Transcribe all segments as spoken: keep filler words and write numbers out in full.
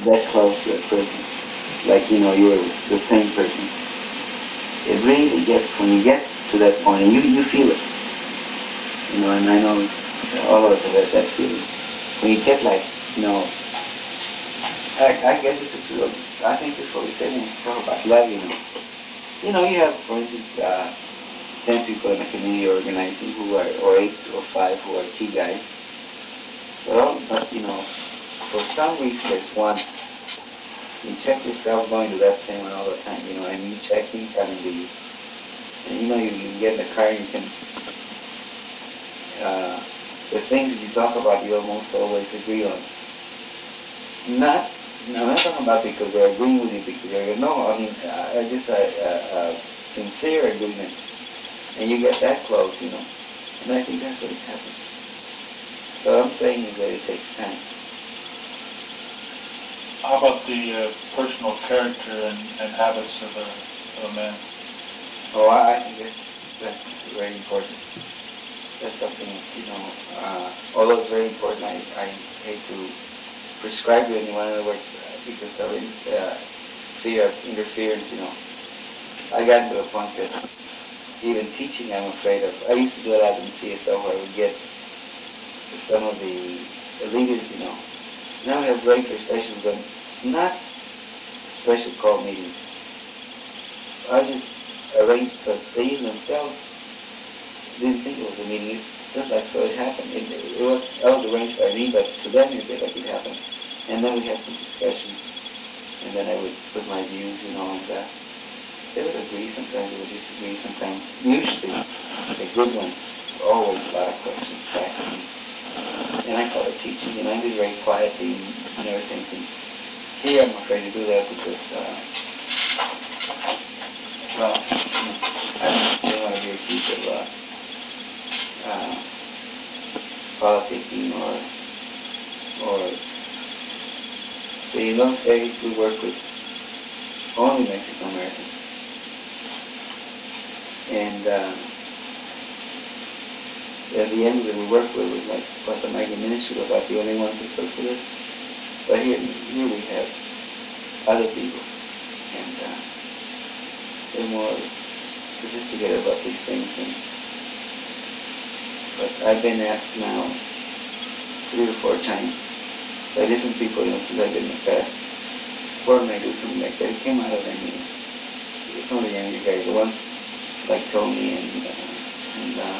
that close to a person, like, you know, you're the same person. It really gets, when you get to that point, and you, you feel it, you know, and I know all of us have had that feeling. When you get like, you know, I, I guess this is, real- I think this is what we said when we talk about love, you know. You know, you have, for instance, uh, ten people in a community organizing who are, or eight or five who are key guys. But, all, but you know, for some reason there's one. You check yourself going to that same one all the time, you know, and you checking, having the, and you know, you, you get in the car and you can, uh, the things that you talk about you almost always agree on. Not, no, I'm not talking about because they're agreeing with you because they're, no, I mean, uh, just a, a, a sincere agreement. And you get that close, you know. And I think that's what is happening. So what I'm saying is that it takes time. How about the uh, personal character and, and habits of a, of a man? Oh, I, I think that's, that's very important. That's something, you know, uh, although it's very important, I, I hate to prescribe to anyone, in other words, uh, because of uh, fear of interference, you know. I got to a point that even teaching I'm afraid of. I used to do a lot in C S O where I would get some of the, the leaders, you know. Now we have regular sessions, but not special call meetings. I just arranged so they themselves didn't think it was a meeting. It's just like so it happened. It, it was I was arranged by me, but to them it did like it happened. And then we had some discussions, and then I would put my views, you know, and uh, they would agree sometimes, they would disagree sometimes. Usually, the good ones, always a lot of questions back to me. And I call it teaching, you know, I do it very quietly and everything. And here I'm afraid to do that because, uh, well, I don't want to be accused of uh, uh, politicking or, or, so in those days we work with only Mexican Americans. And uh, at the end that we work with was like Pastor Maggie Ministry, about the only ones that work with us. But here, here we have other people, and uh, they're more sophisticated about these things. And, but I've been asked now three or four times by different people, you know, since I've been in the past, where may I do something like that? It came out of them, you know, some of the younger guys, the ones like Tony and, uh, and uh,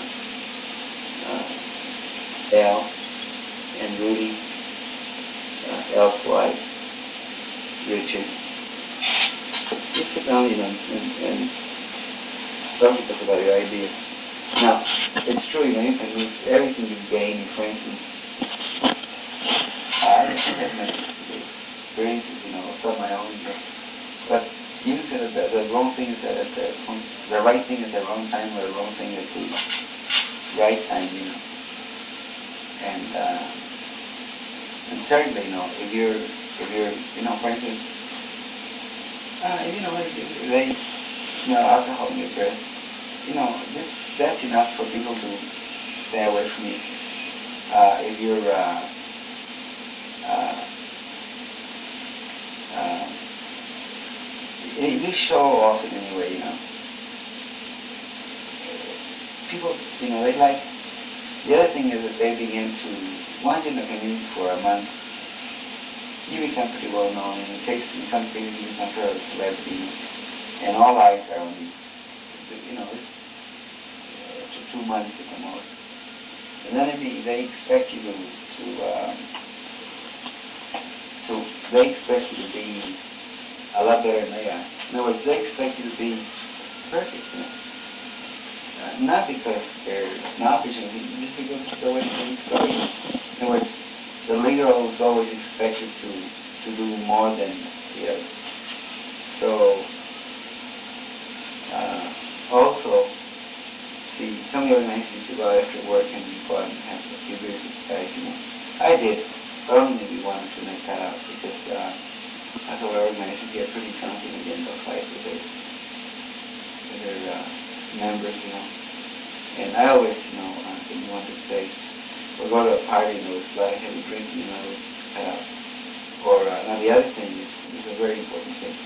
uh, Al and Rudy, uh, Al's wife, Richard. Just sit down, you know, and, and talk to us about your ideas. Now, it's true, you know, you can use everything you gain, for instance. I have my experiences, you know, of my own, but you said that the wrong thing is at the, the right thing at the wrong time, or the wrong thing at the right time, you know. And uh, and certainly, you know, if you're, if you're, you know, for instance, uh, you know, if they smell alcohol in your breath, you know, this, that's enough for people to stay away from you. Uh, if you're, uh, uh, uh, if you show off in any way, you know, people, you know, they like, the other thing is that they begin to, once you're in the community for a month, you become pretty well known, and it takes, in some cases, you become sort of a celebrity, and all eyes are on you. You know, it's uh, for two months at the most. And then they, they expect you to, to, um, to, they expect you to be a lot better than they are. In other words, they expect you to be perfect, you know. Uh, not because they're snobbish, just because it's the way things go. In other words, the leader always always expected to, to do more than the other. So, uh, also, see, some of the organizations used to go after work and go out and have a few beers with the guys, you know. I did, but only maybe one or two nights out, because uh, I thought our organizations get pretty drunk and again they'll fight with their, with their uh, members, you know. And I always, you know, uh, didn't want to stay. We'll go to a party and there was a lot of heavy drinking, you know, uh, or uh, now the other thing is, is a very important thing.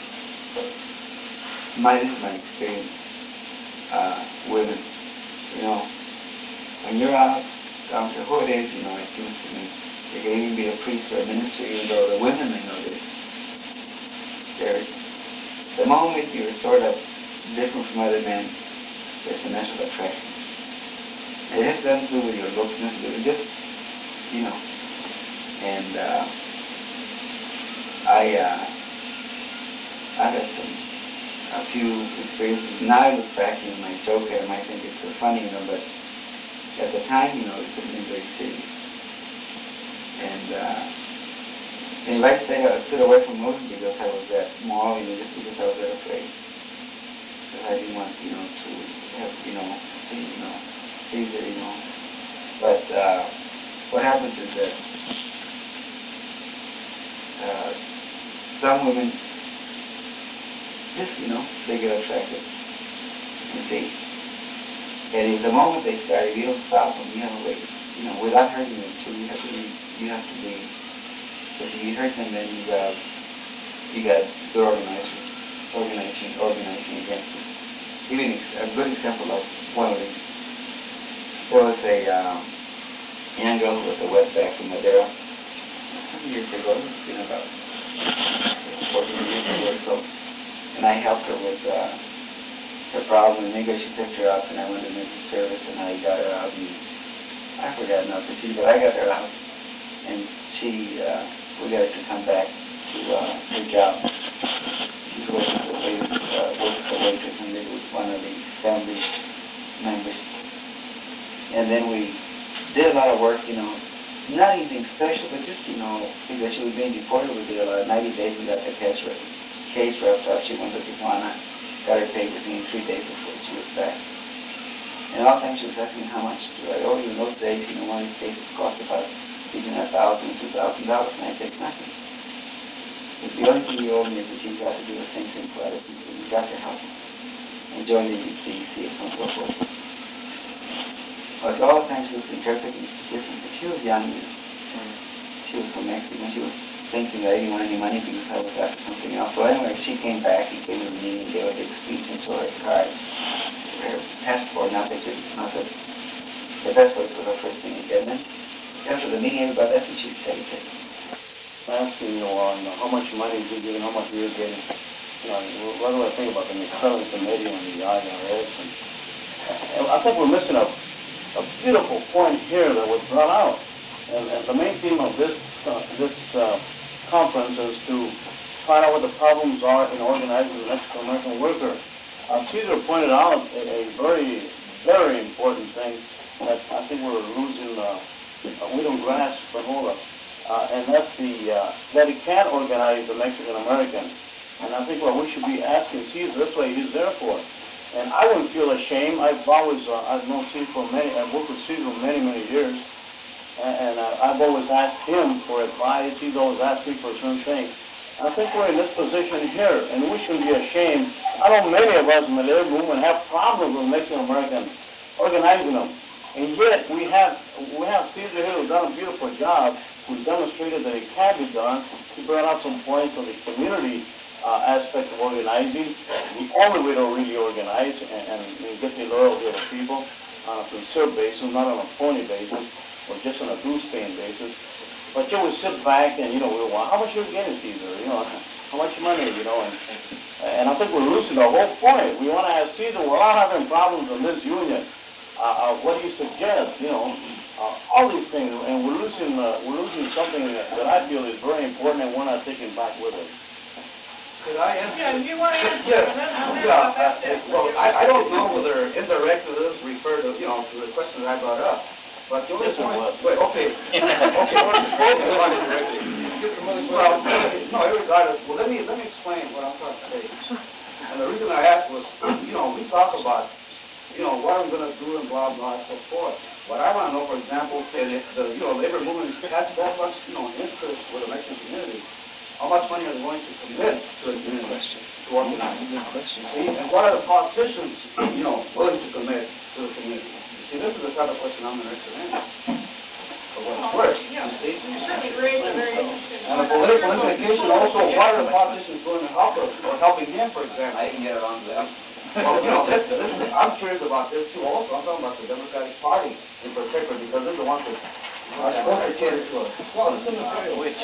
My, this is my experience, uh, women, you know, when you're out, down to who it is, you know, it seems to me, you can even be a priest or a minister, even though the women may know this. There's, the moment you're sort of different from other men, there's a natural attraction. And it has nothing to do with your looks, nothing to do with just, you know. And uh, I, uh, I've had some, a few experiences. Now I look back in my joke, I might think it's so funny, you know, but at the time, you know, it could have been very serious. And, uh, and like I say, I stood away from movies because I was that small, you know, just because I was that afraid. Because I didn't want, you know, to have, you know, see, you know, Caesar, you know. But uh, what happens is that uh, some women, just, you know, they get attracted. You see. And if the moment they start, if you don't stop them, you have to wait, you know, without hurting them too, you have to be, you have to be, because if you hurt them, then you got, you got good organizers, organizing, organizing against them. Give you a good example of one of these. There was a um, young girl who was a wetback from Madeira some years ago, it's been about fourteen years ago or so, and I helped her with uh, her problem, and maybe she picked her up, and I went to make the service, and I got her out, and I forgot now, but she, but I got her out, and she, uh, we got her to come back to uh, her job. She's working for waitress, uh, working for waitress, and it was one of the family members. And then we did a lot of work, you know, not anything special, but just, you know, because she was being deported, we did a lot of ninety days, we got the case wrapped, case wrapped up, she went to Tijuana, got her papers in three days before she was back. And all the time she was asking how much do I owe you. In those days, you know, one of these cases cost about between a thousand and two thousand dollars, and I take nothing. But the only thing you owe me is that you've got to do the same thing for other people. You've got to help them. And join the U C C and so forth. But all the time she was interpreting different. She was young. She was from Mexico. She was thinking that I didn't want any money because I was after something else. So anyway, she came back, he came to me and gave her the speech and showed her card, her passport, not the, not the, the passport was the first thing again. Then after the meeting, everybody, that's what she said. Asking, you know, on how much money is he giving, how much you're getting. You know, what do I think about the McClellan Committee and the I R S? And, and I think we're missing a, a beautiful point here that was brought out. And, and the main theme of this uh, this uh, conference is to find out what the problems are in organizing the Mexican-American worker. Uh, Caesar pointed out a, a very, very important thing that I think we're losing, uh, we don't grasp the whole of. Uh, and that's the, uh, that he can't organize the Mexican-American. And I think what we should be asking Caesar, that's what he's there for. And I wouldn't feel ashamed. I've always, uh, I've known Caesar for many, I've worked with Caesar for many, many years. And uh, I've always asked him for advice. He's always asked me for certain things. I think we're in this position here, and we shouldn't be ashamed. I know many of us in the labor movement have problems with Mexican-American organizing them. And yet we have we have Caesar here who's done a beautiful job, who's demonstrated that it can be done. He brought out some points on the community uh, aspect of organizing, the only way to really organize and, and, and get the loyalty of the people on a sincere basis, not on a phony basis, or just on a dues-paying basis. But you would sit back and, you know, we want, how much you're getting, Caesar? You know, how much money, you know? And, and I think we're losing the whole point. We want to have Caesar, we're all having problems in this union. Uh, uh, what do you suggest? You know, uh, all these things, and we're losing, uh, we're losing something that, that I feel is very important, and we're not taking back with us. Could I answer? Yeah, you want to answer? Yeah, Yeah, yeah. Uh, well, I, I don't know whether indirectly this refer to, you know, to the question that I brought up. But the only Yes, it point, was. wait, okay, okay, well, well, no, irregardless, well, let me, let me explain what I'm trying to say. And the reason I asked was, you know, we talk about, you know, what I'm gonna do and blah, blah, and so forth. What I wanna know, for example, say that the, you know, labor movement has that much, you know, interest with the Mexican community. How much money are they going to commit to the community to organize? See, and what are the politicians, you know, willing to commit to the community? See, this is the type of question I'm interested in. for what it's worth, you Yeah. see? You certainly raised a very interesting And the point. political implication also, why are the politicians going to help us, or helping him, for example? I can get around to that. Well, you know, listen, listen, I'm curious about this too also. I'm talking about the Democratic Party in particular, because they're the ones that are supposed to cater to us. Well, listen to me. Which?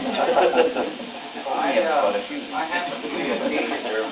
I, uh, I happen to be a teacher.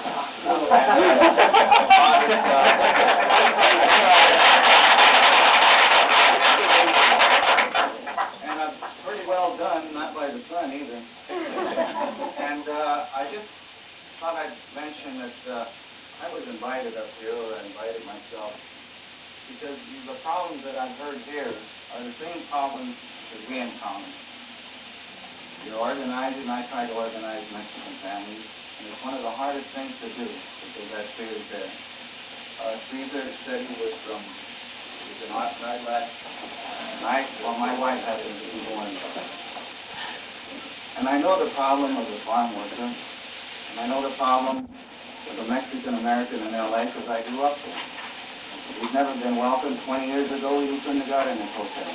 And I'm pretty well done, not by the sun either. And uh, I just thought I'd mention that uh, I was invited up here, or I invited myself, because the problems that I've heard here are the same problems that we encounter. You're organizing, I try to organize Mexican families, and it's one of the hardest things to do, because that fear is there. Uh, Caesar said he was from, he was an outside lad, and I, well, my wife happens to be born. And I know the problem of the farm worker, and I know the problem of the Mexican-American in L A, because I grew up there. We've never been welcome. twenty years ago, we couldn't have got in this hotel.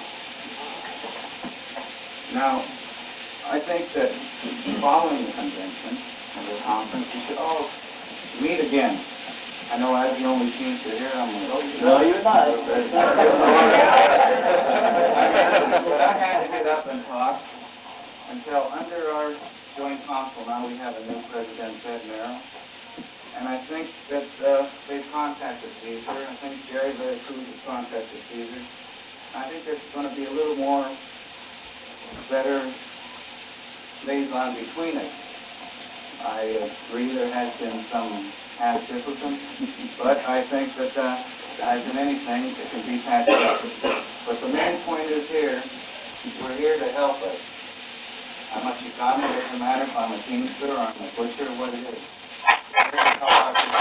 Now, I think that following the convention and the conference, we should all meet again. I know I'm the only teacher here. I'm going to go. No, you're not. But I had to get up and talk until under our joint council, now we have a new president, Ted Merrill. And I think that uh, they've contacted Caesar. I think Jerry Vera Cruz has contacted Caesar. I think there's going to be a little more better liaison between us. I agree there has been some past discipline, but I think that, uh, as in anything, it can be patched up. But the main point is here, we're here to help us. I'm a Chicano, it doesn't matter if I'm a teamster or I'm a butcher or what it is. We're here to help our people.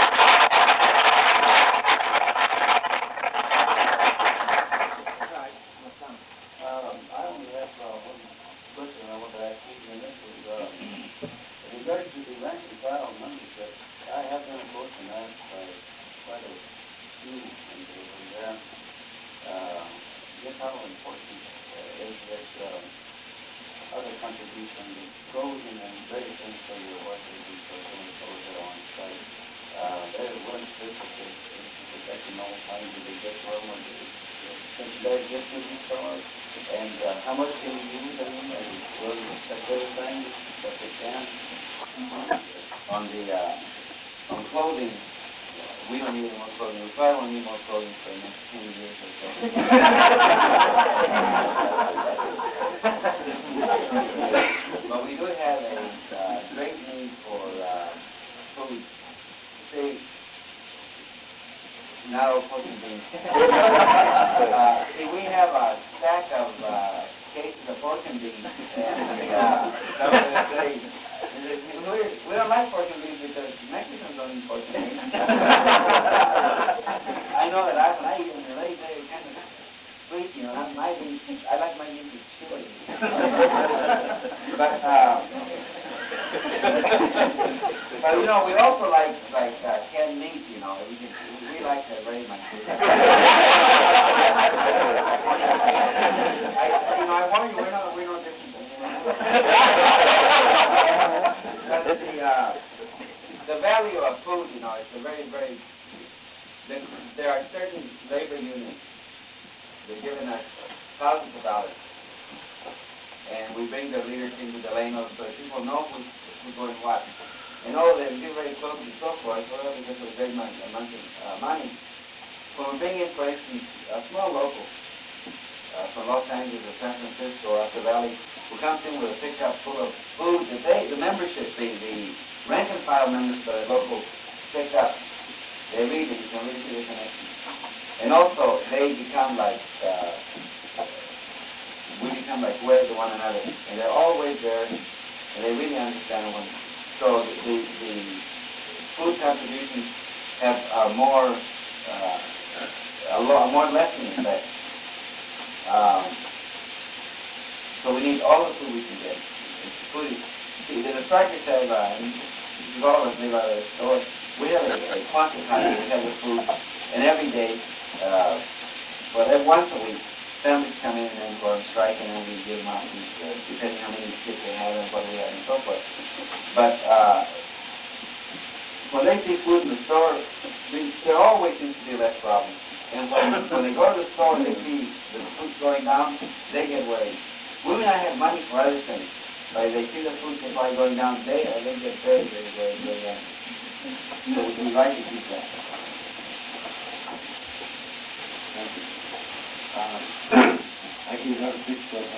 Um, I only have uh, one question I want to ask you, and this is, uh, in regards to the rank and file membership, I have been approached and asked by quite a few individuals there, uh, just how important uh, is this, um, other contribution that goes in and very things for your workers and for someone who goes there on site. Uh, there was this, is that you know, how do they get to them, since they're just moving forward, and uh, how much can you use them, and will that sort of thing, that they can. On the, uh, on clothing, we don't need more clothing, we probably won't need more clothing for the next ten years or so. But we do have a uh, great need for uh, food. See, narrow pork and beans. uh, see, we have a stack of uh, cases of pork and beans, and uh, some of the say, we don't like pork and beans because Mexicans don't eat pork and beans. I know that I, when I eat them, they're very, very kind of sweet, you know. I'm, my beans, I like my beans with chili. But, uh, but you know, we also like like uh, canned meat, you know. We, can, we like that very much. I, you know, I warn you, we're not we're no different. But the uh, the value of food, you know, it's a very very. There are certain labor unions. They're giving us thousands of dollars. And we bring the leaders into the lane of so people know who's, who's doing what. And all they get very close and so forth, well, because of very much amount of uh, money. When we bring in, for instance, a small local uh, from Los Angeles or San Francisco or Upper Valley, who comes in with a pickup full of food that they, the membership, the, the rank and file members of the local pick up, they read it, you can really see the connection. And also, they become like, uh, we become like aware to one another, and they're always there, and they really understand one. So the, the, the food contributions have a more, uh, a, lo- a more lessening effect. Um, so we need all the food we can get. It's food is, see, the strikers have, uh, because all of us live out of the store, we have a, a quantifier, we have the food, and every day, uh, well, every once a week, families come in and for a strike and then we give them out, these, uh, depending how many kids they have and what we have and so forth. But uh, when they see food in the store, they, there always seems to be less problems. And when, when they go to the store and they see the food's going down, they get worried. Women I have money for other things. But they see the food supply going down, they, uh, they get very, very, very, very angry. So we like to keep that. Thank you. Uh, I can have a big step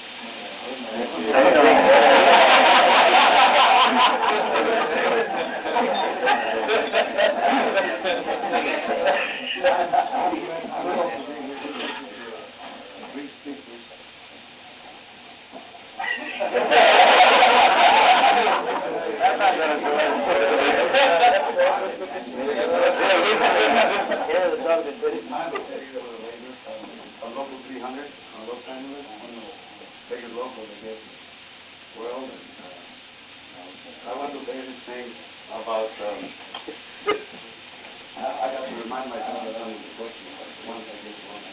A local three hundred, a local ambulance, one of the bigger local they get world. And, uh, I want to say this thing about, um, I, I have to remind myself that I'm the question, but once I get one.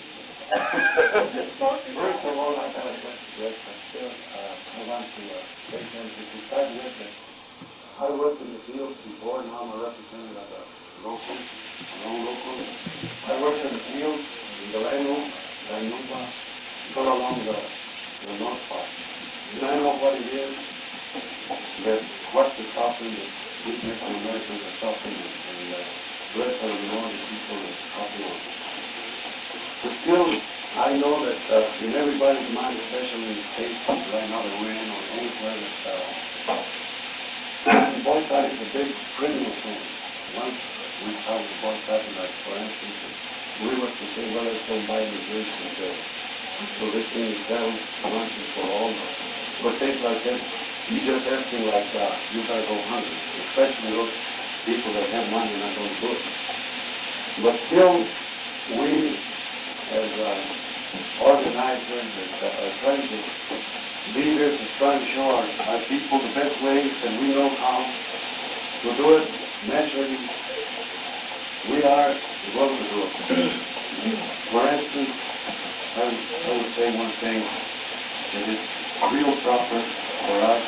First of all, I have a question, yes, but still, uh, I want to, uh, take them to start with that. I worked in the field before, now I'm a representative of a local, my own local. I worked in the field, in the Lano, Lanuba, all along the, the north part. And I know what it is, that what's the suffering, that these Mexican Americans are suffering, and the rest of the northern people are suffering. But still, I know that uh, in everybody's mind, especially in the States, right now that we're in, or anywhere that uh, boycott is a big criminal thing. Once we talk about boycotting, like for instance, we were to say, well, let's go buy immigration bill. So this thing is down once and for all. But things like that, you just asking like, uh, you gotta go hungry, especially those people that have money and not going to do it. But still, we, as uh, organizers, that uh, are trying to leaders, is trying to show our, our people the best ways, and we know how to do it naturally. We are going to do it. For instance, I would, I would say one thing that is real proper for us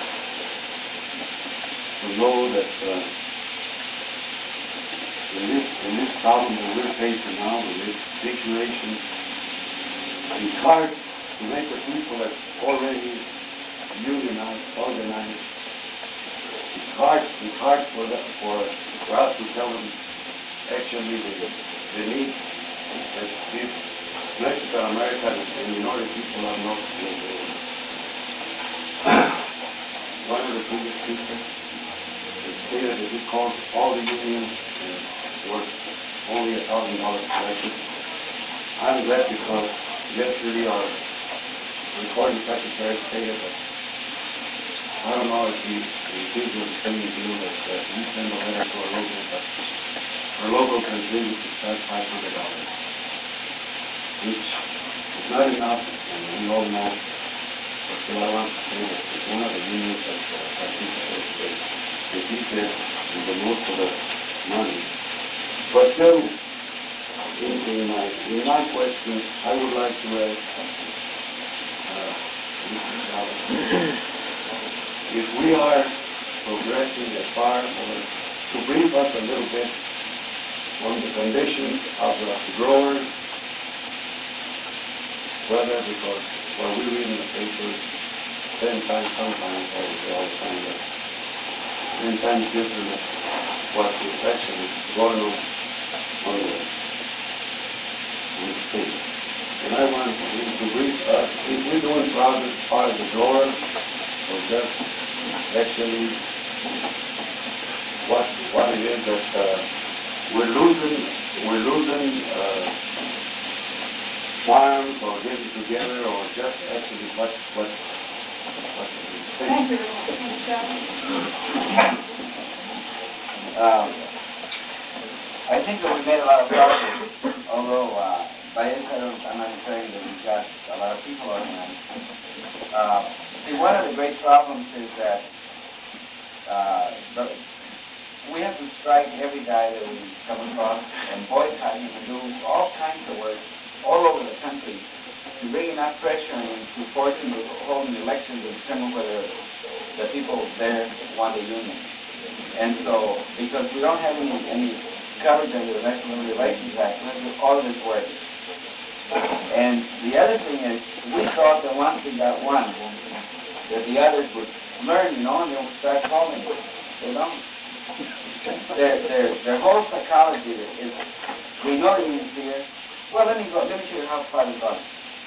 to know that uh, in this in this problem that we're facing now, in this situation, it's hard to make the people that already unionized, organized. It's hard. It's hard for the, for for us to tell them. Actually, the, the need that these Mexican Americans and minority people are not doing. One of the previous speakers stated that he called all the unions and worth only a thousand dollars collected. I'm glad because yesterday our recording secretary stated that I don't know if he if he was the same deal that uh, he sent a letter to our local, but our local contribute to start five hundred dollars, which is not enough, and we all know. But still, I want to say that it's one of the unions that uh, participates today. They keep it with the most of the money. But still, in, in, my, in my question, I would like to ask uh, Mister Chavez, if we are progressing as far as to brief us a little bit on the conditions of the growers, whether because what we read in the papers, ten times, sometimes, I would say all the time, but ten times different than what is actually going on on the, on the state. And I want to brief us, if we're doing progress as far as the growers, or just actually what what it is that uh, we're losing, we're losing uh, farms or getting together, or just actually what what what Thank you. Um, I think that we made a lot of progress, although uh, by this I don't, I'm not saying that we've got a lot of people organized. Uh, see, one of the great problems is that uh, the, we have to strike every guy that we come across and boycott. You can do all kinds of work all over the country to bring enough pressure into forcing the holding elections to determine whether the people there want a union. And so, because we don't have any, any coverage under the National Labor Relations Act, we have to do all of this work. And the other thing is, we thought that once we got one, that the others would learn, you know, and they would start calling it. They don't. Their, their, their whole psychology is, is we know the unions here. Well, let me go, let me show you how far we've gone.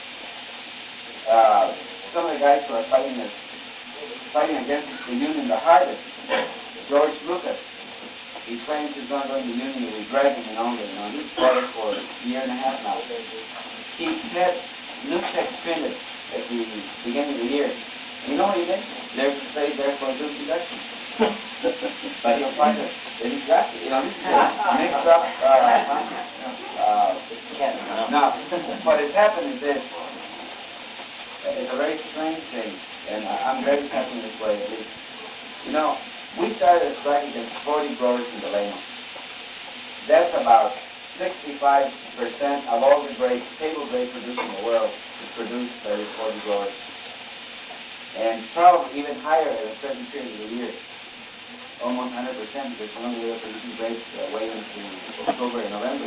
Uh, some of the guys who are fighting this, fighting against the union the hardest, George Lucas. He claims he's not going to the union, we drag him and all that, you know, he's fought it for a year and a half now. He had new checks printed at the beginning of the year. You know what he did? There's to say there for a good deduction. But he'll find it. He's got it. You know, this is mixed up. Uh, uh, now, what has happened is this. It's a very strange thing, and I'm very happy this way at least. You know, we started a strike against forty growers in Delano. That's about sixty-five percent of all the grapes, table grape produced in the world is produced by these forty growers. And probably even higher at a certain period of the year. Almost one hundred percent, because we're only producing grapes uh, way into October and November.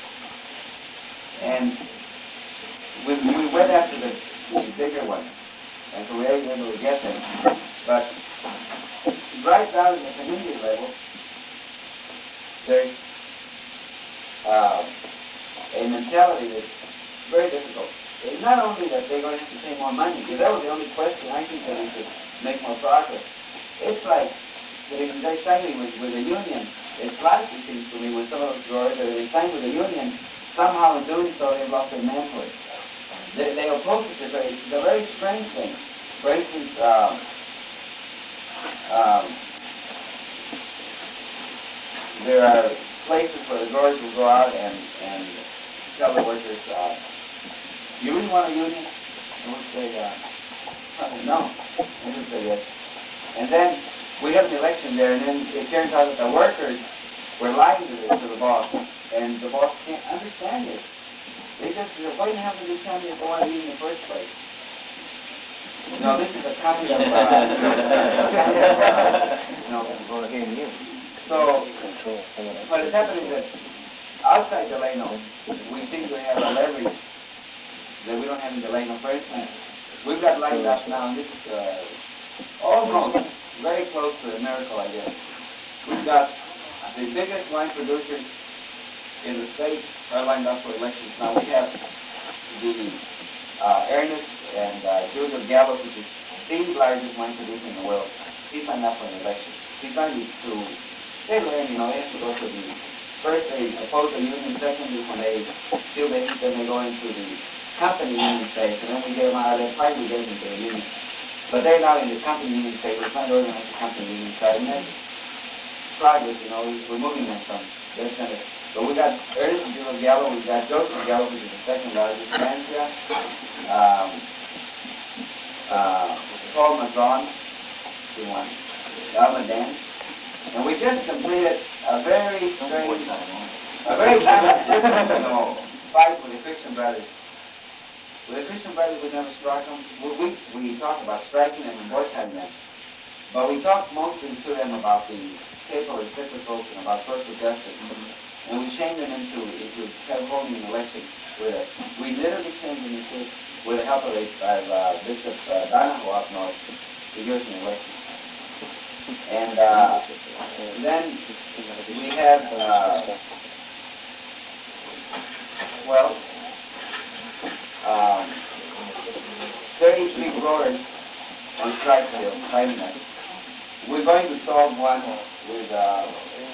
And we, we went after the, the bigger ones, and so we were able to get them. But right down at the community level, there's uh, a mentality that's very difficult. It's not only that they're going to have to pay more money, because that was the only question I think that we could make more progress. It's like they're, they're signing with, with the union. It's like, it seems to me, with some of those growers that they sign with the union, somehow in doing so they've lost their manhood. They, they oppose it. It's a, it's a very strange thing. For instance, um, um, there are places where the growers will go out and, and tell the workers, uh, you really want a union? And we'll say, uh, no. And we'll say yes. And then we have an election there, and then it turns out that the workers were lying to the, to the boss, and the boss can't understand it. They just, why the hell did they tell me that they want a union in the first place? No, this is a kind of, uh, no, so, what is happening is that outside Delano, we think we have a leverage that we don't have in Delano. For instance, we've got lined up now, and this is uh, almost very close to a miracle, I guess. We've got the biggest wine producers in the state are lined up for elections. Now we have the uh, Ernest and uh, Joseph Gallo, which is the largest wine producer in the world. He's lined up for an election. He's going to stay there, you know, he has to go to the, first they oppose the union, secondly when they feel they then they go into the company union stage, and then we get them out of there, finally we get them into the union. But they're now in the company union stage, we're trying to organize the company union side, and that's progress, you know, we're moving them from their center. But we got Ernest and Joseph Gallo, we've got Joseph Gallo, which is the second largest, Francia, um, uh, Paul Mazon, who won, Alvin Dan. And we just completed a very strange, a very difficult fight with the Christian Brothers. With the Christian Brothers, we never struck them. We, we, we talked about striking them and boycotting them. But we talked mostly to them about the papal reciprocals and about social justice. And we shamed them into, into holding an election with us. We literally shamed them into, with the help of, a, of uh, Bishop uh, Donahoe up north, to give us an election. And uh, then we had, uh, well, um, thirty-three growers on strike still, fighting us. We're going to solve one with, uh,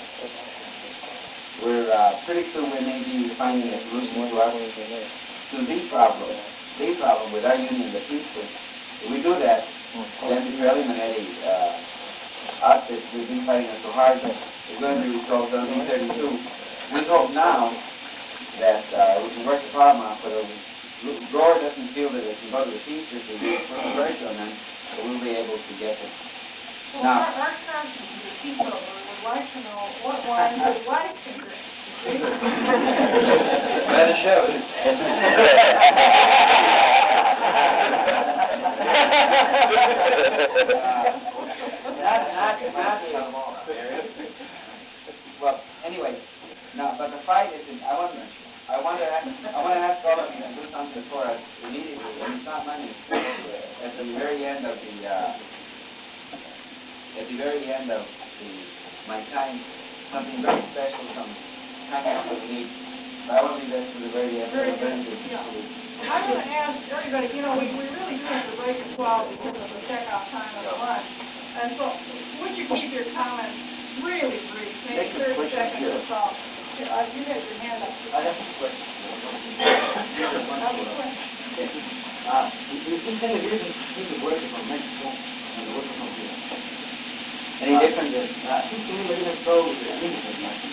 we're uh, pretty soon we may be finding a solution to our, to the problem, the problem with our union, the Teamsters. If we do that, then the preliminary uh, outfit we've been fighting us so hard that it's going to be resolved on B thirty-two. We hope now that uh, we can work the problem out, but the grower doesn't feel that it can go to the Teamsters to do further pressure on them, so we'll be able to get it. Well, Now, our, our council, the people would like to know what wine would like to drink. Better show it. not, not, not, well, anyway, no, but the fight is, in, I want to, I want to, ask, I want to ask all of you to do something for us immediately, and it's not money. At the very end of the, uh, at the very end of the, my time, something very special, some kind of unique. But I want to leave that to the very end. Very good, yeah. I want to ask everybody, you know, we, we really do have to break at twelve because of the checkout time of the lunch. And so, would you keep your comments really brief, maybe thirty seconds or so? Uh, you had your hand up. I have a question. Have a question. Uh, you think that it isn't really working from Mexico and working from here? Any difference? Uh, I think we live in a store with the English as much.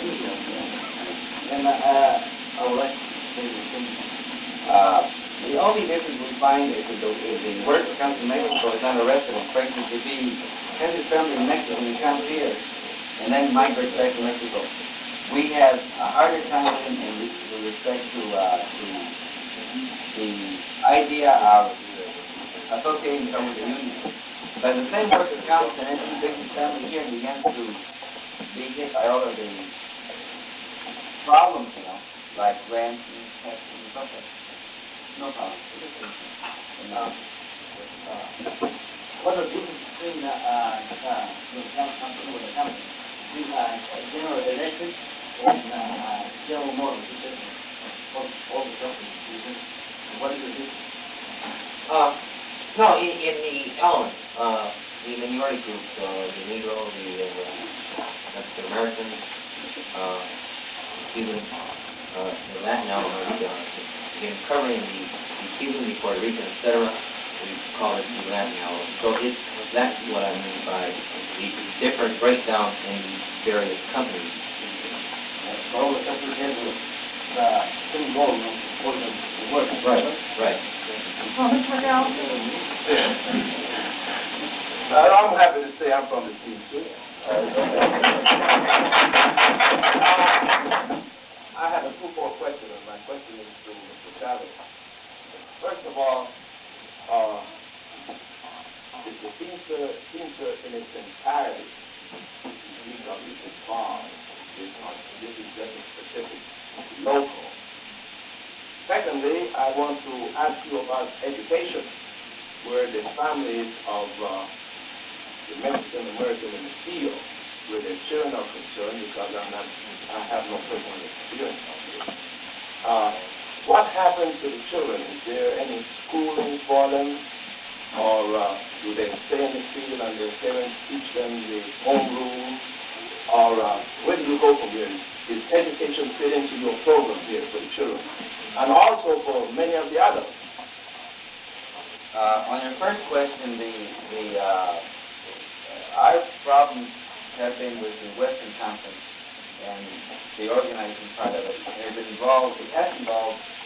And, uh, I would like to say the same thing. Uh, the only difference we find is that the, is the worker comes to Mexico is not arrested. For instance, if he has his family in Mexico and he comes here and then migrates back to Mexico, we have a harder time with him in re- with respect to, uh, to the idea of associating himself with the union. But the same worker comes and then he brings his family here and begins to be hit by all of the problems, you know, like rent and taxes and so forth. No problem. And, uh, uh, what are the difference between, uh, uh, uh, the company with the company, between, uh, General Electric and, uh, uh, General Motors, all, all the companies, what is the difference? Uh, no, in, in the element, uh, the minority groups, uh, the Negro, the, uh, Mexican American, uh, Cuban, uh, the Latin element, uh, again, covering the, the Cuban, the Puerto Rican, et cetera, we call it the Latin element. So it's, that's what I mean by the different breakdowns in the various companies. So all the companies have the, uh, same goal, you know, for the the work. Right, right. Oh, Mister McDowell? Uh, I'm happy to say I'm from the T C. I have a two-part question, and my question is to Mister Chavez. First of all, uh, is the Teamster, Teamster in its entirety, these are these involved, this, this is just a specific local. Secondly, I want to ask you about education, where the families of uh, the Mexican American in the field, where their children are concerned, because I'm not, I have no personal experience of this. Uh, what happens to the children? Is there any schooling for them, or uh, do they stay in the field and their parents teach them the home rules, or uh, where do you go from here? Is education fit into your program here for the children, and also for many of the adults? Uh, on your first question, the, the, uh, our problems have been with the Western Conference and the organizing part of it. It has involved, it has involved